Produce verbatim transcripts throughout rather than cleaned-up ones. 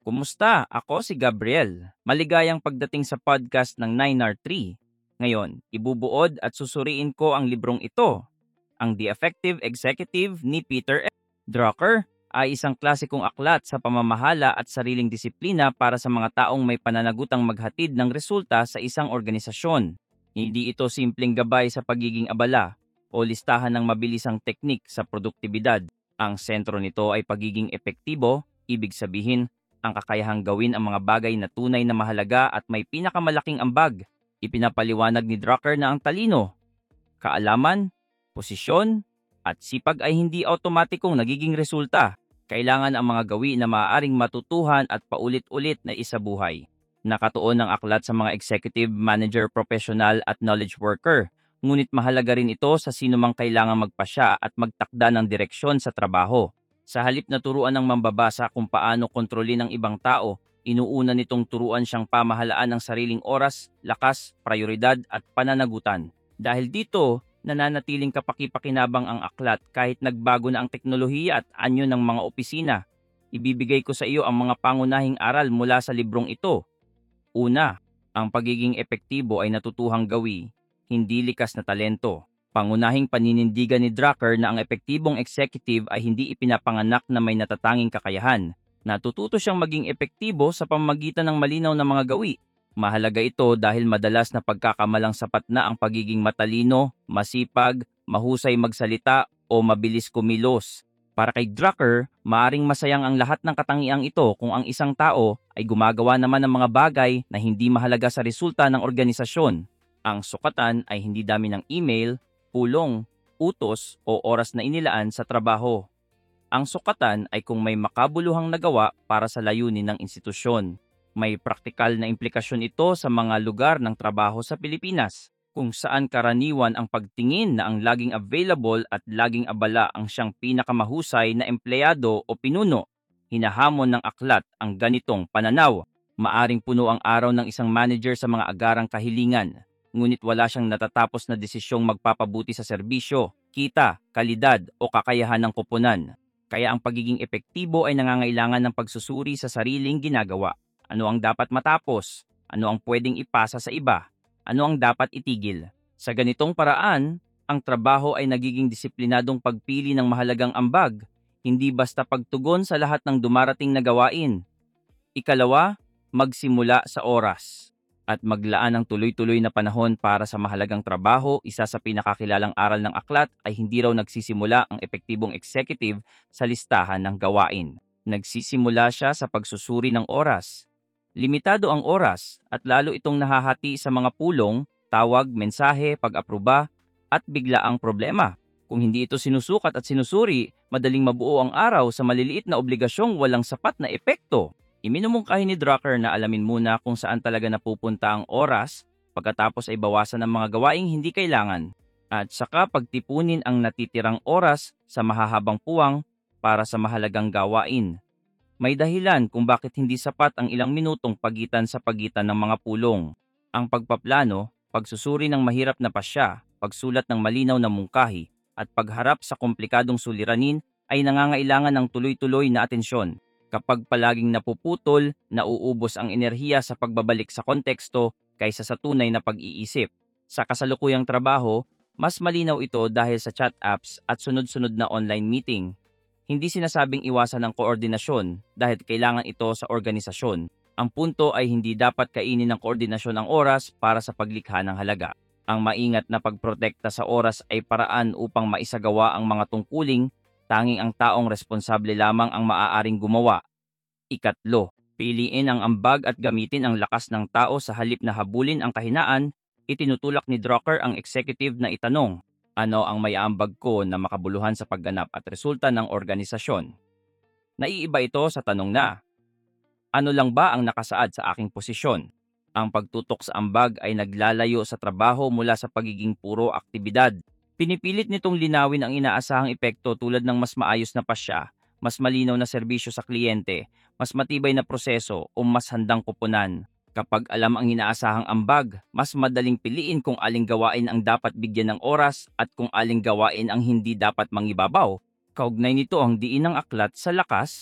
Kumusta? Ako si Gabriel. Maligayang pagdating sa podcast ng nine R three. Ngayon, ibubuod at susuriin ko ang librong ito, ang The Effective Executive ni Peter F. Drucker ay isang klasikong aklat sa pamamahala at sariling disiplina para sa mga taong may pananagutang maghatid ng resulta sa isang organisasyon. Hindi ito simpleng gabay sa pagiging abala o listahan ng mabilisang teknik sa produktibidad. Ang sentro nito ay pagiging epektibo, ibig sabihin ang kakayahang gawin ang mga bagay na tunay na mahalaga at may pinakamalaking ambag. Ipinapaliwanag ni Drucker na ang talino, kaalaman, posisyon, at sipag ay hindi automatikong nagiging resulta. Kailangan ang mga gawi na maaaring matutuhan at paulit-ulit na isabuhay. Nakatuon ang aklat sa mga executive, manager, professional at knowledge worker. Ngunit mahalaga rin ito sa sinumang kailangang magpasya at magtakda ng direksyon sa trabaho. Sa halip na turuan ng mambabasa kung paano kontrolin ang ibang tao, inuuna nitong turuan siyang pamahalaan ng sariling oras, lakas, prioridad at pananagutan. Dahil dito, nananatiling kapaki-pakinabang ang aklat kahit nagbago na ang teknolohiya at anyo ng mga opisina. Ibibigay ko sa iyo ang mga pangunahing aral mula sa librong ito. Una, ang pagiging epektibo ay natutuhang gawi, hindi likas na talento. Pangunahing paninindigan ni Drucker na ang epektibong executive ay hindi ipinapanganak na may natatanging kakayahan. Natututo siyang maging epektibo sa pamamagitan ng malinaw na mga gawi. Mahalaga ito dahil madalas na pagkakamalang sapat na ang pagiging matalino, masipag, mahusay magsalita o mabilis kumilos. Para kay Drucker, maaring masayang ang lahat ng katangiang ito kung ang isang tao ay gumagawa naman ng mga bagay na hindi mahalaga sa resulta ng organisasyon. Ang sukatan ay hindi dami ng email, pulong, utos o oras na inilaan sa trabaho. Ang sukatan ay kung may makabuluhang nagawa para sa layunin ng institusyon. May praktikal na implikasyon ito sa mga lugar ng trabaho sa Pilipinas, kung saan karaniwan ang pagtingin na ang laging available at laging abala ang siyang pinakamahusay na empleyado o pinuno. Hinahamon ng aklat ang ganitong pananaw. Maaring puno ang araw ng isang manager sa mga agarang kahilingan, ngunit wala siyang natatapos na desisyong magpapabuti sa serbisyo, kita, kalidad o kakayahan ng koponan. Kaya ang pagiging epektibo ay nangangailangan ng pagsusuri sa sariling ginagawa. Ano ang dapat matapos? Ano ang pwedeng ipasa sa iba? Ano ang dapat itigil? Sa ganitong paraan, ang trabaho ay nagiging disiplinadong pagpili ng mahalagang ambag, hindi basta pagtugon sa lahat ng dumarating na gawain. Ikalawa, magsimula sa oras at maglaan ng tuloy-tuloy na panahon para sa mahalagang trabaho. Isa sa pinakakilalang aral ng aklat ay hindi raw nagsisimula ang epektibong executive sa listahan ng gawain. Nagsisimula siya sa pagsusuri ng oras. Limitado ang oras at lalo itong nahahati sa mga pulong, tawag, mensahe, pag-aproba at biglaang problema. Kung hindi ito sinusukat at sinusuri, madaling mabuo ang araw sa maliliit na obligasyong walang sapat na epekto. Iminumungkahi ni Drucker na alamin muna kung saan talaga napupunta ang oras, pagkatapos ay bawasan ang mga gawaing hindi kailangan, at saka pagtipunin ang natitirang oras sa mahahabang puwang para sa mahalagang gawain. May dahilan kung bakit hindi sapat ang ilang minutong pagitan sa pagitan ng mga pulong. Ang pagpaplano, pagsusuri ng mahirap na pasya, pagsulat ng malinaw na mungkahi, at pagharap sa komplikadong suliranin ay nangangailangan ng tuloy-tuloy na atensyon. Kapag palaging napuputol, nauubos ang enerhiya sa pagbabalik sa konteksto kaysa sa tunay na pag-iisip. Sa kasalukuyang trabaho, mas malinaw ito dahil sa chat apps at sunod-sunod na online meeting. Hindi sinasabing iwasan ang koordinasyon dahil kailangan ito sa organisasyon. Ang punto ay hindi dapat kainin ng koordinasyon ang oras para sa paglikha ng halaga. Ang maingat na pagprotekta sa oras ay paraan upang maisagawa ang mga tungkuling. Tanging ang taong responsable lamang ang maaaring gumawa. Ikatlo, piliin ang ambag at gamitin ang lakas ng tao sa halip na habulin ang kahinaan. Itinutulak ni Drucker ang executive na itanong, ano ang may ambag ko na makabuluhan sa pagganap at resulta ng organisasyon? Naiiba ito sa tanong na, ano lang ba ang nakasaad sa aking posisyon? Ang pagtutok sa ambag ay naglalayo sa trabaho mula sa pagiging puro aktibidad. Pinipilit nitong linawin ang inaasahang epekto tulad ng mas maayos na pasya, mas malinaw na serbisyo sa kliyente, mas matibay na proseso o mas handang koponan. Kapag alam ang inaasahang ambag, mas madaling piliin kung aling gawain ang dapat bigyan ng oras at kung aling gawain ang hindi dapat mangibabaw. Kaugnay nito ang diin ng aklat sa lakas,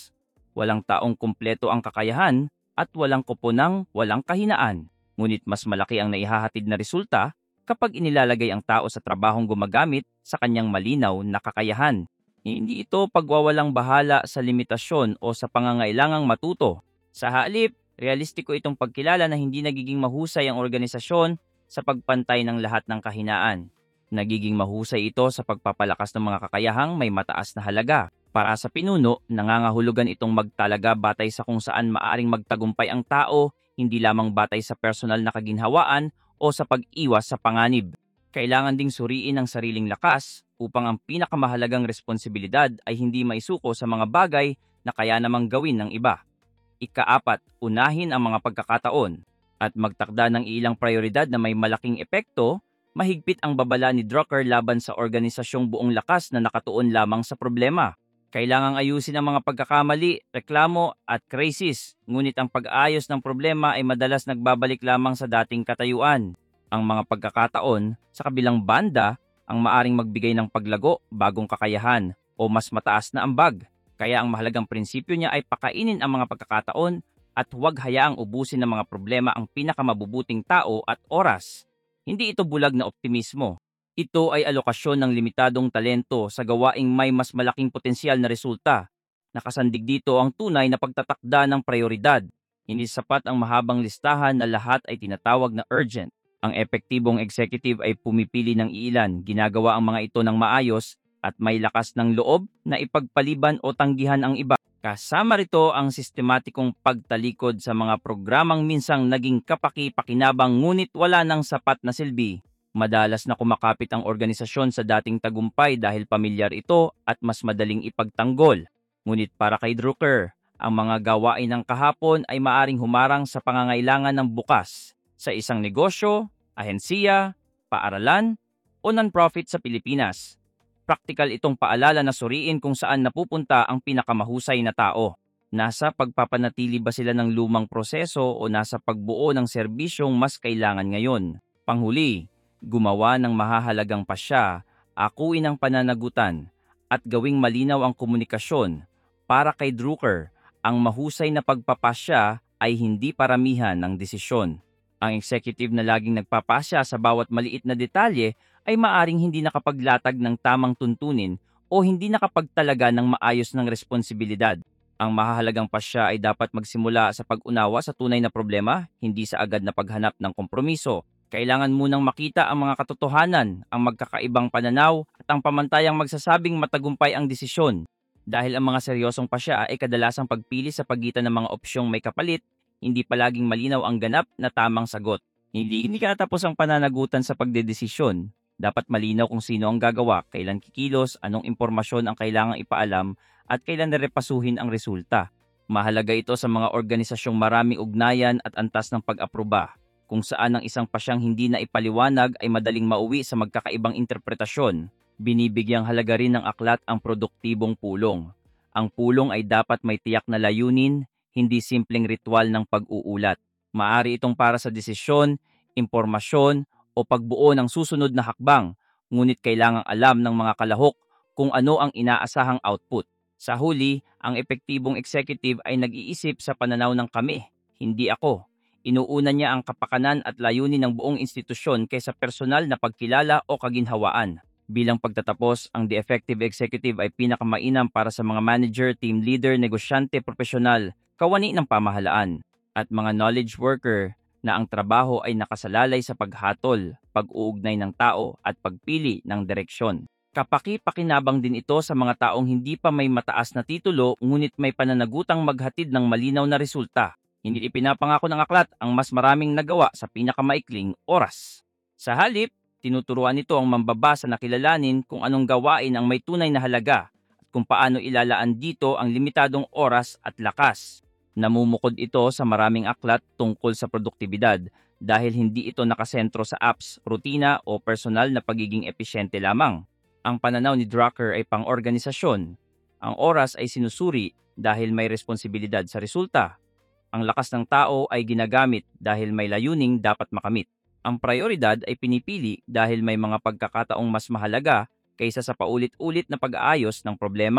Walang taong kumpleto ang kakayahan at walang koponang walang kahinaan. Ngunit mas malaki ang naihahatid na resulta kapag inilalagay ang tao sa trabahong gumagamit sa kanyang malinaw na kakayahan. Hindi ito pagwawalang bahala sa limitasyon o sa pangangailangang matuto. Sa halip, realistiko itong pagkilala na hindi nagiging mahusay ang organisasyon sa pagpantay ng lahat ng kahinaan. Nagiging mahusay ito sa pagpapalakas ng mga kakayahang may mataas na halaga. Para sa pinuno, nangangahulugan itong magtalaga batay sa kung saan maaring magtagumpay ang tao, hindi lamang batay sa personal na kaginhawaan o sa pag-iwas sa panganib. Kailangan ding suriin ang sariling lakas upang ang pinakamahalagang responsibilidad ay hindi maisuko sa mga bagay na kaya namang gawin ng iba. Ikaapat, unahin ang mga pagkakataon at magtakda ng ilang prioridad na may malaking epekto. Mahigpit ang babala ni Drucker laban sa organisasyong buong lakas na nakatuon lamang sa problema. Kailangang ayusin ang mga pagkakamali, reklamo at krisis, ngunit ang pag-ayos ng problema ay madalas nagbabalik lamang sa dating katayuan. Ang mga pagkakataon, sa kabilang banda, ang maaring magbigay ng paglago, bagong kakayahan, o mas mataas na ambag. Kaya ang mahalagang prinsipyo niya ay pakainin ang mga pagkakataon at huwag hayaang ubusin ng mga problema ang pinakamabubuting tao at oras. Hindi ito bulag na optimismo. Ito ay alokasyon ng limitadong talento sa gawaing may mas malaking potensyal na resulta. Nakasandig dito ang tunay na pagtatakda ng prioridad. Hindi sapat ang mahabang listahan na lahat ay tinatawag na urgent. Ang epektibong executive ay pumipili ng ilan, ginagawa ang mga ito ng maayos at may lakas ng loob na ipagpaliban o tanggihan ang iba. Kasama rito ang sistematikong pagtalikod sa mga programang minsang naging kapaki-pakinabang ngunit wala ng sapat na silbi. Madalas na kumakapit ang organisasyon sa dating tagumpay dahil pamilyar ito at mas madaling ipagtanggol. Ngunit para kay Drucker, ang mga gawain ng kahapon ay maaring humarang sa pangangailangan ng bukas sa isang negosyo, ahensiya, paaralan, o non-profit sa Pilipinas. Praktikal itong paalala na suriin kung saan napupunta ang pinakamahusay na tao. Nasa pagpapanatili ba sila ng lumang proseso o nasa pagbuo ng serbisyong mas kailangan ngayon? Panghuli, gumawa ng mahahalagang pasya, akuin ang pananagutan, at gawing malinaw ang komunikasyon. Para kay Drucker, ang mahusay na pagpapasya ay hindi paramihan ng desisyon. Ang executive na laging nagpapasya sa bawat maliit na detalye ay maaring hindi nakapaglatag ng tamang tuntunin o hindi nakapagtalaga ng maayos ng responsibilidad. Ang mahahalagang pasya ay dapat magsimula sa pag-unawa sa tunay na problema, hindi sa agad na paghanap ng kompromiso. Kailangan munang makita ang mga katotohanan, ang magkakaibang pananaw at ang pamantayang magsasabing matagumpay ang desisyon. Dahil ang mga seryosong pasya ay kadalasang pagpili sa pagitan ng mga opsyong may kapalit, hindi palaging malinaw ang ganap na tamang sagot. Hindi hindi katapos ang pananagutan sa pagdedesisyon. Dapat malinaw kung sino ang gagawa, kailan kikilos, anong impormasyon ang kailangang ipaalam, at kailan narepasuhin ang resulta. Mahalaga ito sa mga organisasyong maraming ugnayan at antas ng pag-aproba, kung saan ang isang pasyang hindi na ipaliwanag ay madaling mauwi sa magkakaibang interpretasyon. Binibigyang halaga rin ng aklat ang produktibong pulong. Ang pulong ay dapat may tiyak na layunin, hindi simpleng ritual ng pag-uulat. Maari itong para sa desisyon, impormasyon, o pagbuo ng susunod na hakbang, ngunit kailangang alam ng mga kalahok kung ano ang inaasahang output. Sa huli, ang epektibong executive ay nag-iisip sa pananaw ng kami, hindi ako. Inuuna niya ang kapakanan at layunin ng buong institusyon kaysa personal na pagkilala o kaginhawaan. Bilang pagtatapos, ang The Effective Executive ay pinakamainam para sa mga manager, team leader, negosyante, profesional, kawani ng pamahalaan, at mga knowledge worker na ang trabaho ay nakasalalay sa paghatol, pag-uugnay ng tao at pagpili ng direksyon. Kapaki-pakinabang din ito sa mga taong hindi pa may mataas na titulo ngunit may pananagutang maghatid ng malinaw na resulta. Hindi ipinapangako ng aklat ang mas maraming nagawa sa pinakamaikling oras. Sa halip, tinuturuan nito ang mambabasa na kilalanin kung anong gawain ang may tunay na halaga at kung paano ilalaan dito ang limitadong oras at lakas. Namumukod ito sa maraming aklat tungkol sa produktibidad dahil hindi ito nakasentro sa apps, rutina o personal na pagiging episyente lamang. Ang pananaw ni Drucker ay pang-organisasyon. Ang oras ay sinusuri dahil may responsibilidad sa resulta. Ang lakas ng tao ay ginagamit dahil may layuning dapat makamit. Ang prioridad ay pinipili dahil may mga pagkakataong mas mahalaga kaysa sa paulit-ulit na pag-aayos ng problema.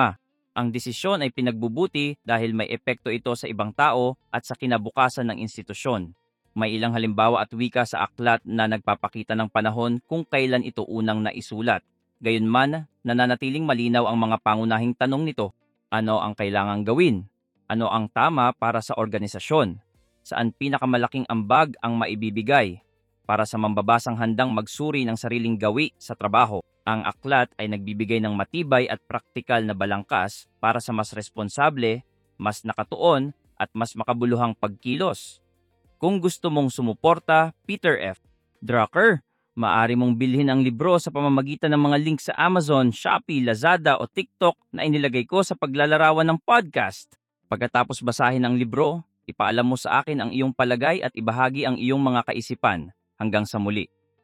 Ang desisyon ay pinagbubuti dahil may epekto ito sa ibang tao at sa kinabukasan ng institusyon. May ilang halimbawa at wika sa aklat na nagpapakita ng panahon kung kailan ito unang naisulat. Gayunman, nananatiling malinaw ang mga pangunahing tanong nito. Ano ang kailangang gawin? Ano ang tama para sa organisasyon? Saan pinakamalaking ambag ang maibibigay? Para sa mambabasang handang magsuri ng sariling gawi sa trabaho, ang aklat ay nagbibigay ng matibay at praktikal na balangkas para sa mas responsable, mas nakatuon at mas makabuluhang pagkilos. Kung gusto mong sumuporta, Peter F. Drucker, maaari mong bilhin ang libro sa pamamagitan ng mga link sa Amazon, Shopee, Lazada o TikTok na inilagay ko sa paglalarawan ng podcast. Pagkatapos basahin ang libro, ipaalam mo sa akin ang iyong palagay at ibahagi ang iyong mga kaisipan. Hanggang sa muli.